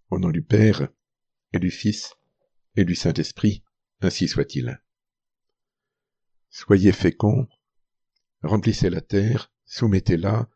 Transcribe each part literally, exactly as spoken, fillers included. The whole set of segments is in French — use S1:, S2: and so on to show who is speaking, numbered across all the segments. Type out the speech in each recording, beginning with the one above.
S1: Au nom du Père, et du Fils, et du Saint-Esprit, ainsi soit-il. Soyez féconds, remplissez la terre, soumettez-la,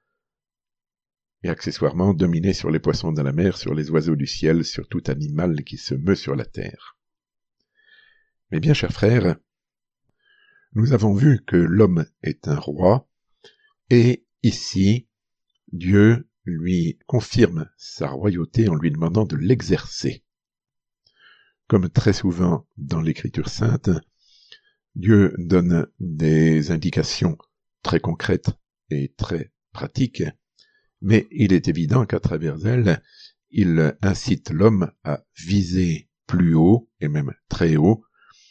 S1: et accessoirement dominez sur les poissons de la mer, sur les oiseaux du ciel, sur tout animal qui se meut sur la terre. Mais bien, chers frères, nous avons vu que l'homme est un roi, et ici, Dieu lui confirme sa royauté en lui demandant de l'exercer. Comme très souvent dans l'Écriture sainte, Dieu donne des indications très concrètes et très pratiques, mais il est évident qu'à travers elles, il incite l'homme à viser plus haut, et même très haut.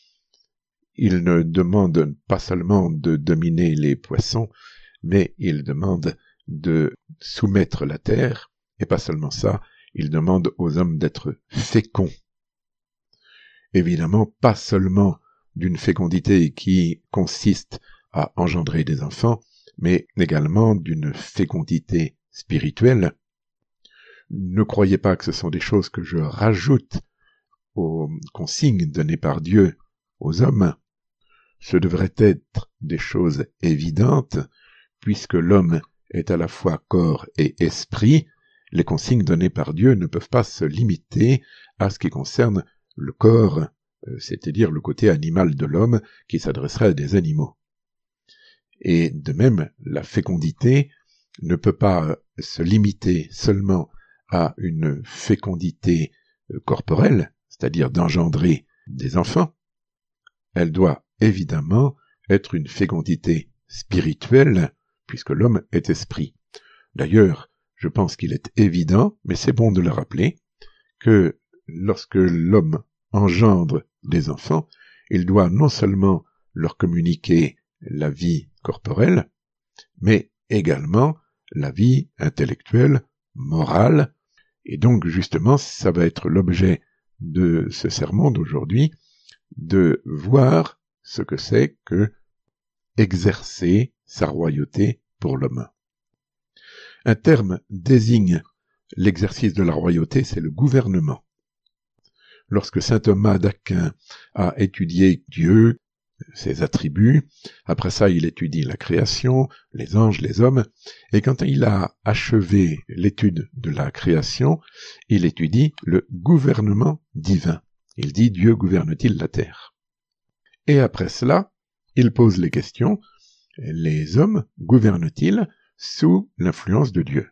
S1: Il ne demande pas seulement de dominer les poissons, mais il demande de soumettre la terre, et pas seulement ça, il demande aux hommes d'être féconds. Évidemment, pas seulement d'une fécondité qui consiste à engendrer des enfants, mais également d'une fécondité spirituelle. Ne croyez pas que ce sont des choses que je rajoute aux consignes données par Dieu aux hommes. Ce devrait être des choses évidentes, puisque l'homme est à la fois corps et esprit. Les consignes données par Dieu ne peuvent pas se limiter à ce qui concerne le corps, c'est-à-dire le côté animal de l'homme qui s'adresserait à des animaux. Et de même, la fécondité ne peut pas se limiter seulement à une fécondité corporelle, c'est-à-dire d'engendrer des enfants. Elle doit évidemment être une fécondité spirituelle, puisque l'homme est esprit. D'ailleurs, je pense qu'il est évident, mais c'est bon de le rappeler, que lorsque l'homme engendre des enfants, il doit non seulement leur communiquer la vie corporelle, mais également la vie intellectuelle, morale, et donc justement, ça va être l'objet de ce sermon d'aujourd'hui, de voir ce que c'est que exercer sa royauté pour l'homme. Un terme désigne l'exercice de la royauté, c'est le gouvernement. Lorsque saint Thomas d'Aquin a étudié Dieu, ses attributs, après ça il étudie la création, les anges, les hommes, et quand il a achevé l'étude de la création, il étudie le gouvernement divin. Il dit « Dieu gouverne-t-il la terre ?» Et après cela, il pose les questions « Les hommes gouvernent-ils sous l'influence de Dieu ?»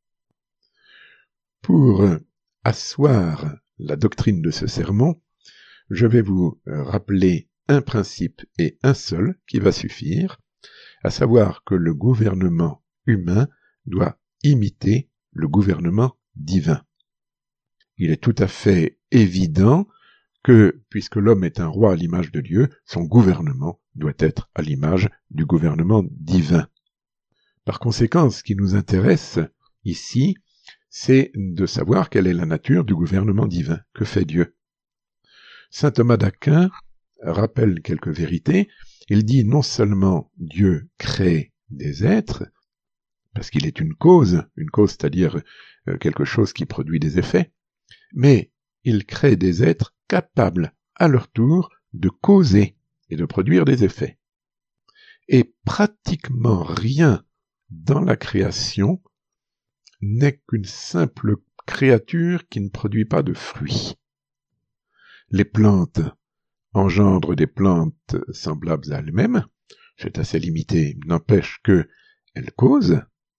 S1: Pour asseoir la doctrine de ce sermon, je vais vous rappeler un principe et un seul qui va suffire, à savoir que le gouvernement humain doit imiter le gouvernement divin. Il est tout à fait évident que, puisque l'homme est un roi à l'image de Dieu, son gouvernement doit être à l'image du gouvernement divin. Par conséquent, ce qui nous intéresse ici, c'est de savoir quelle est la nature du gouvernement divin. Que fait Dieu ? Saint Thomas d'Aquin rappelle quelques vérités. Il dit non seulement Dieu crée des êtres, parce qu'il est une cause, une cause c'est-à-dire quelque chose qui produit des effets, mais il crée des êtres capables à leur tour de causer et de produire des effets. Et pratiquement rien dans la création n'est qu'une simple créature qui ne produit pas de fruits. Les plantes engendrent des plantes semblables à elles-mêmes, c'est assez limité, n'empêche que elles causent.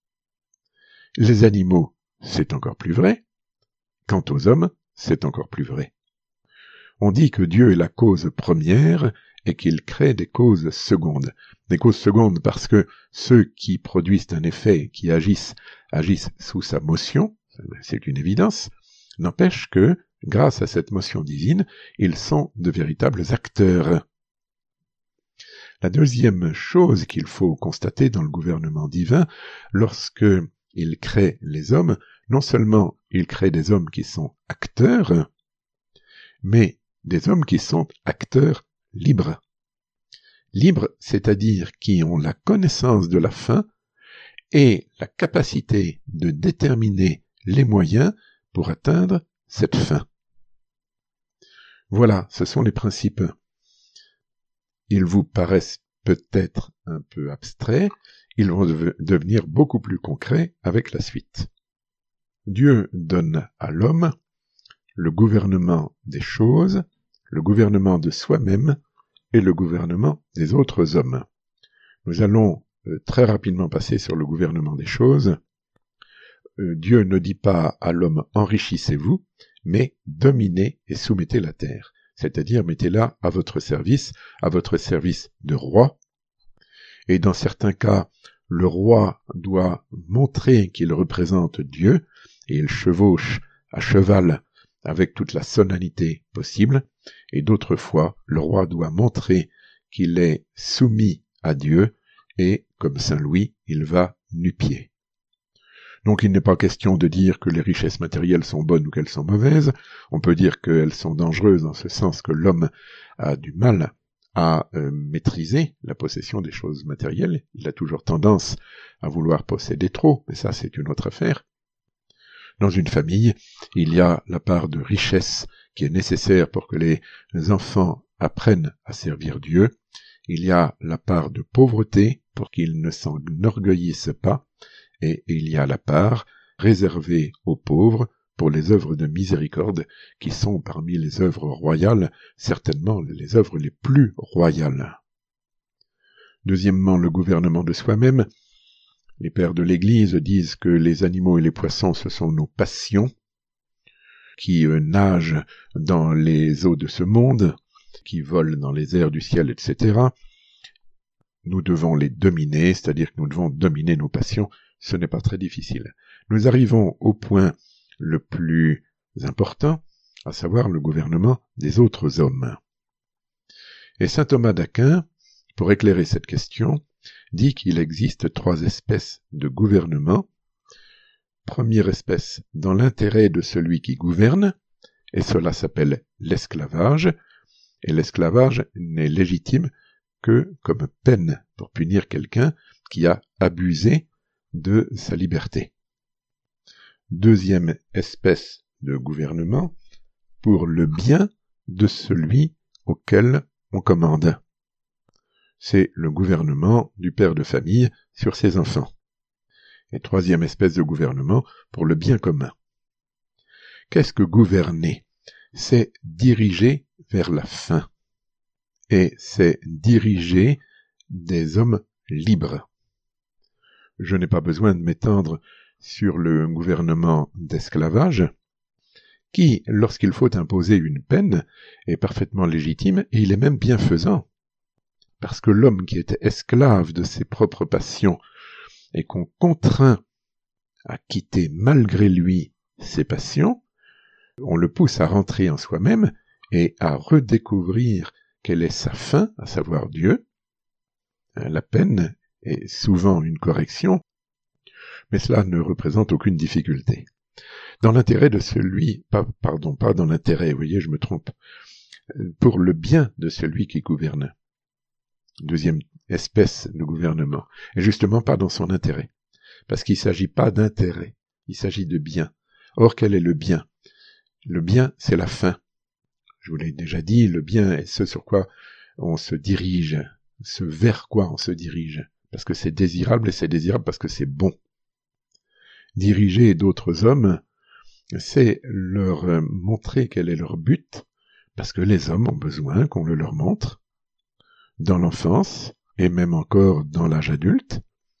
S1: Les animaux, c'est encore plus vrai. Quant aux hommes, c'est encore plus vrai. On dit que Dieu est la cause première et qu'il crée des causes secondes. Des causes secondes parce que ceux qui produisent un effet, qui agissent, agissent sous sa motion, c'est une évidence, n'empêche que, grâce à cette motion divine, ils sont de véritables acteurs. La deuxième chose qu'il faut constater dans le gouvernement divin, lorsque il crée les hommes, non seulement il crée des hommes qui sont acteurs, mais des hommes qui sont acteurs libres. Libres, c'est-à-dire qui ont la connaissance de la fin et la capacité de déterminer les moyens pour atteindre cette fin. Voilà, ce sont les principes. Ils vous paraissent peut-être un peu abstraits, ils vont de- devenir beaucoup plus concrets avec la suite. Dieu donne à l'homme le gouvernement des choses, le gouvernement de soi-même et le gouvernement des autres hommes. Nous allons euh, très rapidement passer sur le gouvernement des choses. Euh, Dieu ne dit pas à l'homme « enrichissez-vous », mais « dominez et soumettez la terre », c'est-à-dire mettez-la à votre service, à votre service de roi. Et dans certains cas, le roi doit montrer qu'il représente Dieu, et il chevauche à cheval avec toute la solennité possible, et d'autres fois, le roi doit montrer qu'il est soumis à Dieu, et, comme Saint Louis, il va nu-pieds. Donc il n'est pas question de dire que les richesses matérielles sont bonnes ou qu'elles sont mauvaises, on peut dire qu'elles sont dangereuses dans ce sens que l'homme a du mal à euh, maîtriser la possession des choses matérielles, il a toujours tendance à vouloir posséder trop, mais ça c'est une autre affaire. Dans une famille, il y a la part de richesse qui est nécessaire pour que les enfants apprennent à servir Dieu. Il y a la part de pauvreté pour qu'ils ne s'enorgueillissent pas. Et il y a la part réservée aux pauvres pour les œuvres de miséricorde qui sont parmi les œuvres royales, certainement les œuvres les plus royales. Deuxièmement, le gouvernement de soi-même. Les pères de l'Église disent que les animaux et les poissons, ce sont nos passions, qui euh, nagent dans les eaux de ce monde, qui volent dans les airs du ciel, et cetera. Nous devons les dominer, c'est-à-dire que nous devons dominer nos passions. Ce n'est pas très difficile. Nous arrivons au point le plus important, à savoir le gouvernement des autres hommes. Et saint Thomas d'Aquin, pour éclairer cette question, dit qu'il existe trois espèces de gouvernement. Première espèce, dans l'intérêt de celui qui gouverne, et cela s'appelle l'esclavage, et l'esclavage n'est légitime que comme peine pour punir quelqu'un qui a abusé de sa liberté. Deuxième espèce de gouvernement, pour le bien de celui auquel on commande. C'est le gouvernement du père de famille sur ses enfants. Et troisième espèce de gouvernement, pour le bien commun. Qu'est-ce que gouverner? C'est diriger vers la fin. Et c'est diriger des hommes libres. Je n'ai pas besoin de m'étendre sur le gouvernement d'esclavage, qui, lorsqu'il faut imposer une peine, est parfaitement légitime et il est même bienfaisant. Parce que l'homme qui était esclave de ses propres passions et qu'on contraint à quitter malgré lui ses passions, on le pousse à rentrer en soi-même et à redécouvrir quelle est sa fin, à savoir Dieu. La peine est souvent une correction, mais cela ne représente aucune difficulté. Dans l'intérêt de celui, pas, pardon, pas dans l'intérêt, vous voyez, je me trompe, pour le bien de celui qui gouverne. Deuxième espèce de gouvernement, et justement pas dans son intérêt, parce qu'il ne s'agit pas d'intérêt, il s'agit de bien. Or, quel est le bien? Le bien, c'est la fin. Je vous l'ai déjà dit, le bien est ce sur quoi on se dirige, ce vers quoi on se dirige, parce que c'est désirable et c'est désirable parce que c'est bon. Diriger d'autres hommes, c'est leur montrer quel est leur but, parce que les hommes ont besoin qu'on le leur montre, dans l'enfance et même encore dans l'âge adulte.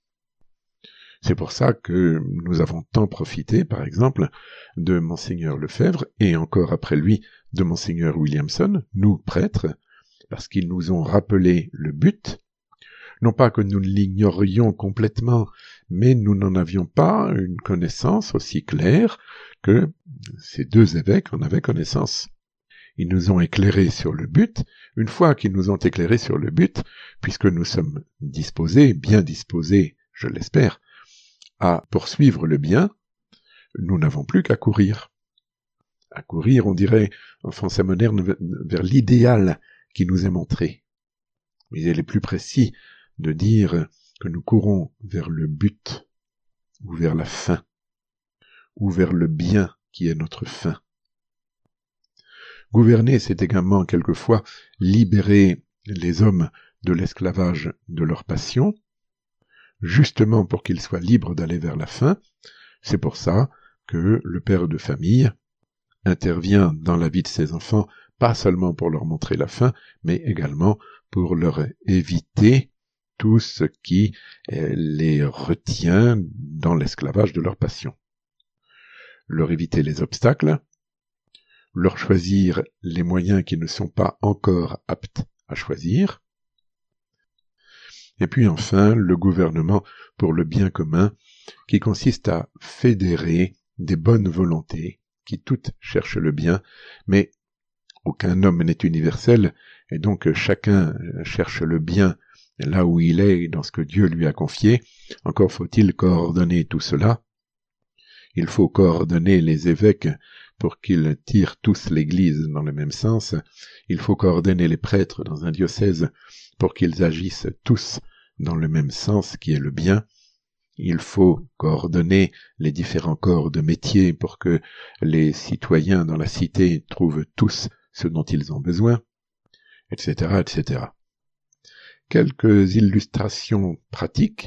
S1: C'est pour ça que nous avons tant profité, par exemple, de Monseigneur Lefebvre et encore après lui de Monseigneur Williamson, nous prêtres, parce qu'ils nous ont rappelé le but, non pas que nous l'ignorions complètement, mais nous n'en avions pas une connaissance aussi claire que ces deux évêques en avaient connaissance. Ils nous ont éclairés sur le but. Une fois qu'ils nous ont éclairés sur le but, puisque nous sommes disposés, bien disposés, je l'espère, à poursuivre le bien, nous n'avons plus qu'à courir. À courir, on dirait, en français moderne, vers l'idéal qui nous est montré. Mais il est plus précis de dire que nous courons vers le but, ou vers la fin, ou vers le bien qui est notre fin. Gouverner, c'est également quelquefois libérer les hommes de l'esclavage de leur passion, justement pour qu'ils soient libres d'aller vers la faim. C'est pour ça que le père de famille intervient dans la vie de ses enfants, pas seulement pour leur montrer la faim, mais également pour leur éviter tout ce qui les retient dans l'esclavage de leur passion. Leur éviter les obstacles, leur choisir les moyens qui ne sont pas encore aptes à choisir, et puis enfin le gouvernement pour le bien commun, qui consiste à fédérer des bonnes volontés, qui toutes cherchent le bien, mais aucun homme n'est universel, et donc chacun cherche le bien là où il est, dans ce que Dieu lui a confié. Encore faut-il coordonner tout cela. Il faut coordonner les évêques pour qu'ils tirent tous l'Église dans le même sens. Il faut coordonner les prêtres dans un diocèse pour qu'ils agissent tous dans le même sens, qui est le bien. Il faut coordonner les différents corps de métier pour que les citoyens dans la cité trouvent tous ce dont ils ont besoin, et cetera, et cetera. Quelques illustrations pratiques.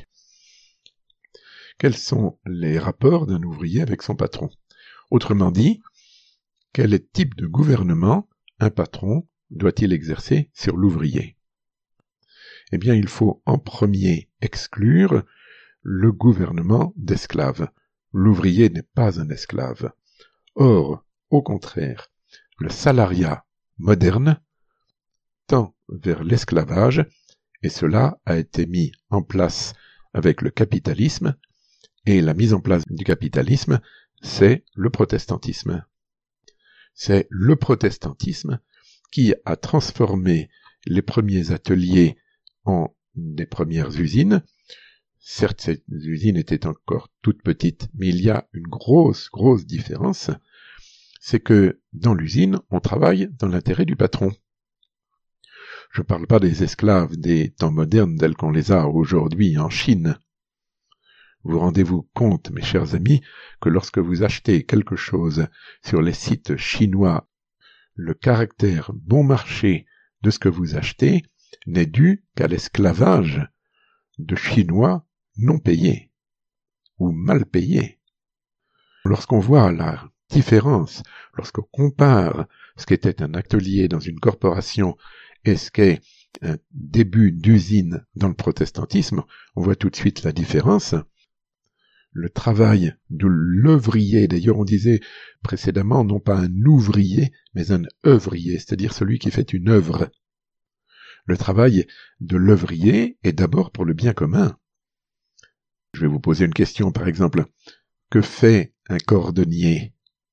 S1: Quels sont les rapports d'un ouvrier avec son patron? Autrement dit, quel type de gouvernement un patron doit-il exercer sur l'ouvrier? Eh bien, il faut en premier exclure le gouvernement d'esclaves. L'ouvrier n'est pas un esclave. Or, au contraire, le salariat moderne tend vers l'esclavage, et cela a été mis en place avec le capitalisme, et la mise en place du capitalisme, c'est le protestantisme. C'est le protestantisme qui a transformé les premiers ateliers en des premières usines. Certes, ces usines étaient encore toutes petites, mais il y a une grosse, grosse différence. C'est que dans l'usine, on travaille dans l'intérêt du patron. Je ne parle pas des esclaves des temps modernes tels qu'on les a aujourd'hui en Chine. Vous rendez-vous compte, mes chers amis, que lorsque vous achetez quelque chose sur les sites chinois, le caractère bon marché de ce que vous achetez n'est dû qu'à l'esclavage de Chinois non payés ou mal payés. Lorsqu'on voit la différence, lorsqu'on compare ce qu'était un atelier dans une corporation et ce qu'est un début d'usine dans le protestantisme, on voit tout de suite la différence. Le travail de l'œuvrier, d'ailleurs on disait précédemment non pas un ouvrier, mais un œuvrier, c'est-à-dire celui qui fait une œuvre. Le travail de l'œuvrier est d'abord pour le bien commun. Je vais vous poser une question, par exemple. Que fait un cordonnier?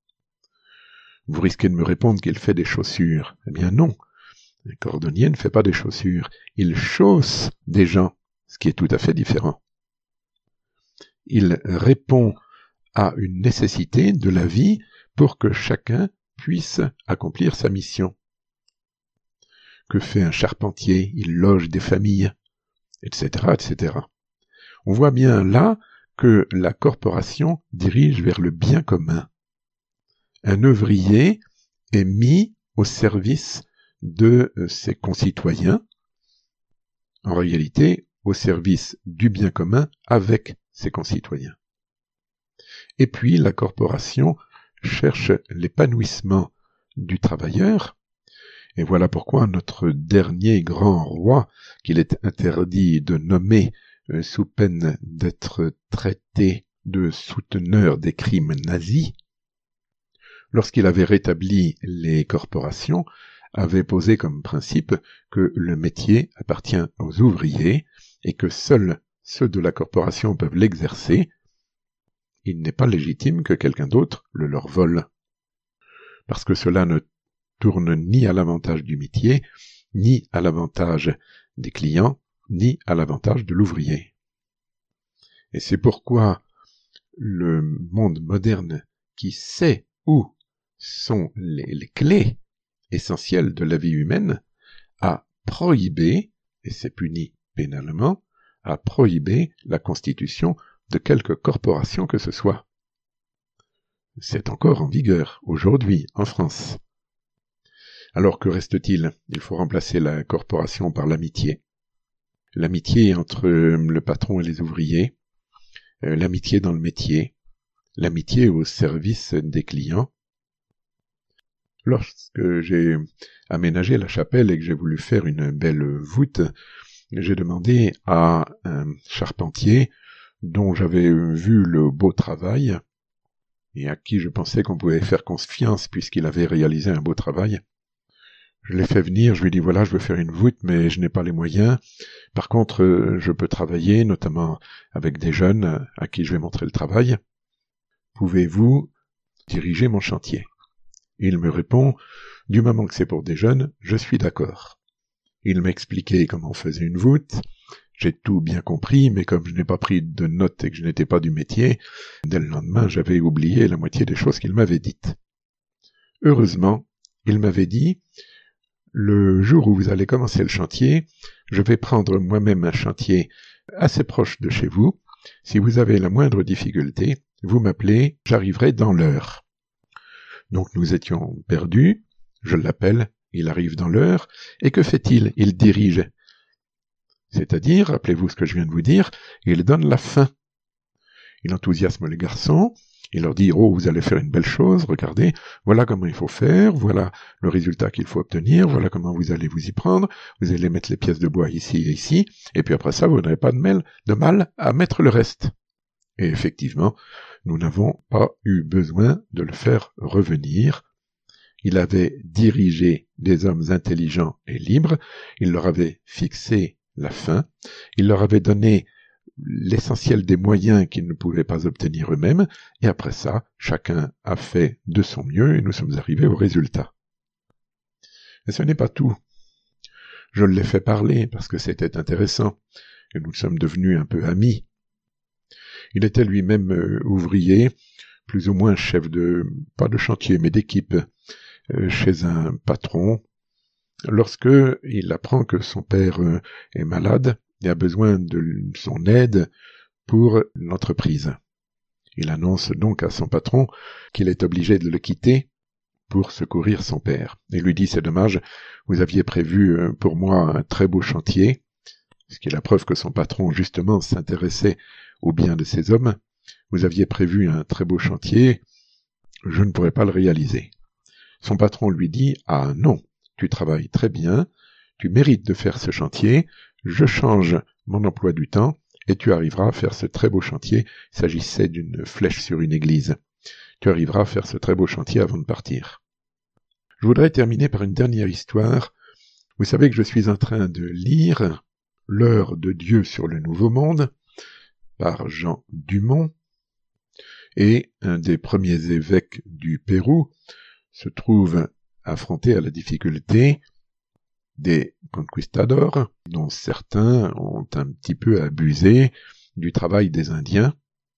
S1: Vous risquez de me répondre qu'il fait des chaussures. Eh bien non, un cordonnier ne fait pas des chaussures. Il chausse des gens, ce qui est tout à fait différent. Il répond à une nécessité de la vie pour que chacun puisse accomplir sa mission. Que fait un charpentier? Il loge des familles, et cetera, et cetera. On voit bien là que la corporation dirige vers le bien commun. Un ouvrier est mis au service de ses concitoyens, en réalité au service du bien commun avec ses concitoyens. Et puis la corporation cherche l'épanouissement du travailleur, et voilà pourquoi notre dernier grand roi, qu'il est interdit de nommer euh, sous peine d'être traité de souteneur des crimes nazis, lorsqu'il avait rétabli les corporations, avait posé comme principe que le métier appartient aux ouvriers et que seuls ceux de la corporation peuvent l'exercer. Il n'est pas légitime que quelqu'un d'autre le leur vole, parce que cela ne tourne ni à l'avantage du métier, ni à l'avantage des clients, ni à l'avantage de l'ouvrier. Et c'est pourquoi le monde moderne, qui sait où sont les, les clés essentielles de la vie humaine, a prohibé, et c'est puni pénalement, a prohibé la constitution de quelque corporation que ce soit. C'est encore en vigueur aujourd'hui en France. Alors que reste-t-il? Il faut remplacer la corporation par l'amitié. L'amitié entre le patron et les ouvriers, euh, l'amitié dans le métier, l'amitié au service des clients. Lorsque j'ai aménagé la chapelle et que j'ai voulu faire une belle voûte, j'ai demandé à un charpentier dont j'avais vu le beau travail et à qui je pensais qu'on pouvait faire confiance puisqu'il avait réalisé un beau travail. Je l'ai fait venir, je lui ai dit voilà, je veux faire une voûte, mais je n'ai pas les moyens. Par contre, je peux travailler, notamment avec des jeunes à qui je vais montrer le travail. Pouvez-vous diriger mon chantier? Il me répond, du moment que c'est pour des jeunes, je suis d'accord. Il m'a expliqué comment on faisait une voûte. J'ai tout bien compris, mais comme je n'ai pas pris de notes et que je n'étais pas du métier, dès le lendemain, j'avais oublié la moitié des choses qu'il m'avait dites. Heureusement, il m'avait dit, le jour où vous allez commencer le chantier, je vais prendre moi-même un chantier assez proche de chez vous. Si vous avez la moindre difficulté, vous m'appelez, j'arriverai dans l'heure. Donc nous étions perdus, je l'appelle, il arrive dans l'heure, et que fait-il? Il dirige. C'est-à-dire, rappelez-vous ce que je viens de vous dire, il donne la fin. Il enthousiasme les garçons, il leur dit « Oh, vous allez faire une belle chose, regardez, voilà comment il faut faire, voilà le résultat qu'il faut obtenir, voilà comment vous allez vous y prendre, vous allez mettre les pièces de bois ici et ici, et puis après ça, vous n'aurez pas de mal, de mal à mettre le reste. » Et effectivement, nous n'avons pas eu besoin de le faire revenir. Il avait dirigé des hommes intelligents et libres, il leur avait fixé la fin, il leur avait donné l'essentiel des moyens qu'ils ne pouvaient pas obtenir eux-mêmes, et après ça, chacun a fait de son mieux et nous sommes arrivés au résultat. Mais ce n'est pas tout. Je l'ai fait parler parce que c'était intéressant, et nous sommes devenus un peu amis. Il était lui-même euh, ouvrier, plus ou moins chef de, pas de chantier, mais d'équipe, euh, chez un patron. Lorsque il apprend que son père euh, est malade et a besoin de son aide pour l'entreprise. Il annonce donc à son patron qu'il est obligé de le quitter pour secourir son père. Et lui dit, c'est dommage, vous aviez prévu euh, pour moi un très beau chantier, ce qui est la preuve que son patron, justement, s'intéressait au bien de ces hommes. Vous aviez prévu un très beau chantier, je ne pourrais pas le réaliser. Son patron lui dit, ah non, tu travailles très bien, tu mérites de faire ce chantier, je change mon emploi du temps, et tu arriveras à faire ce très beau chantier. Il s'agissait d'une flèche sur une église. Tu arriveras à faire ce très beau chantier avant de partir. Je voudrais terminer par une dernière histoire. Vous savez que je suis en train de lire L'heure de Dieu sur le Nouveau Monde, par Jean Dumont, et un des premiers évêques du Pérou se trouve affronté à la difficulté des conquistadors, dont certains ont un petit peu abusé du travail des Indiens,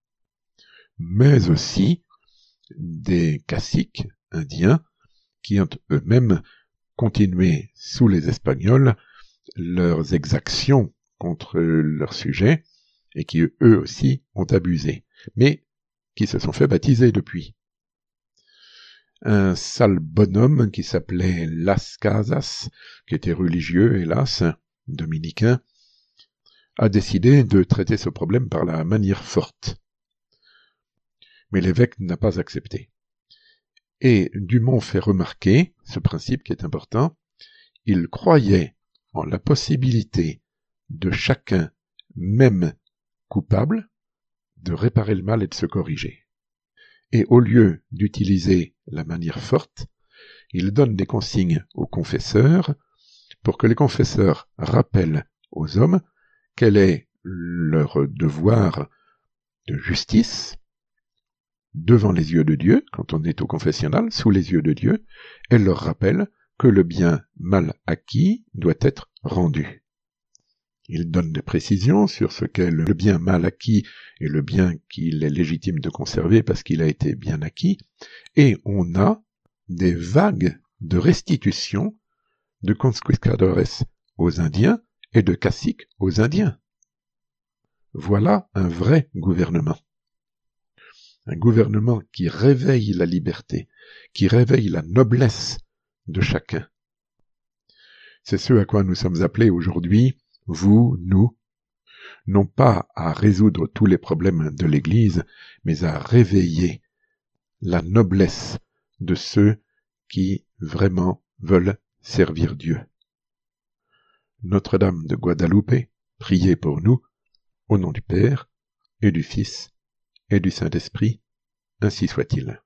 S1: mais aussi des caciques indiens qui ont eux-mêmes continué sous les Espagnols leurs exactions contre leurs sujets et qui eux aussi ont abusé, mais qui se sont fait baptiser depuis. Un sale bonhomme qui s'appelait Las Casas, qui était religieux, hélas, dominicain, a décidé de traiter ce problème par la manière forte. Mais l'évêque n'a pas accepté. Et Dumont fait remarquer ce principe qui est important. Il croyait en la possibilité de chacun, même coupable, de réparer le mal et de se corriger. Et au lieu d'utiliser la manière forte, il donne des consignes aux confesseurs pour que les confesseurs rappellent aux hommes quel est leur devoir de justice devant les yeux de Dieu, quand on est au confessionnal, sous les yeux de Dieu, et leur rappelle que le bien mal acquis doit être rendu. Il donne des précisions sur ce qu'est le bien mal acquis et le bien qu'il est légitime de conserver parce qu'il a été bien acquis, et on a des vagues de restitution de conquistadores aux Indiens et de caciques aux Indiens. Voilà un vrai gouvernement. Un gouvernement qui réveille la liberté, qui réveille la noblesse de chacun, C'est ce à quoi nous sommes appelés aujourd'hui, vous, nous, non pas à résoudre tous les problèmes de l'Église, mais à réveiller la noblesse de ceux qui vraiment veulent servir Dieu. Notre-Dame de Guadalupe, priez pour nous, au nom du Père, et du Fils, et du Saint-Esprit, ainsi soit-il.